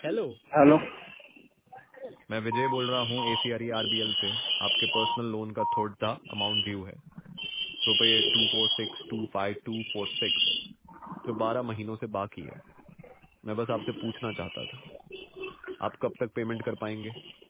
Hello. Hello. मैं विजय बोल रहा हूँ एसीआरई आरबीएल से। आपके पर्सनल लोन का थोड़ा अमाउंट ड्यू है, रुपये 24625,246, जो 12 महीनों से बाकी है। मैं बस आपसे पूछना चाहता था, आप कब तक पेमेंट कर पाएंगे?